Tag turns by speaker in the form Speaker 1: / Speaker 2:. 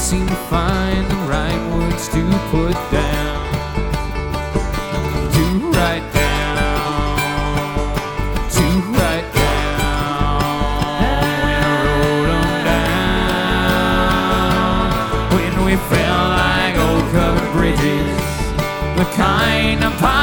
Speaker 1: seem to find the right words to put down, to write down, to write down. When I wrote 'em down, when we felt like old covered bridges, the kind of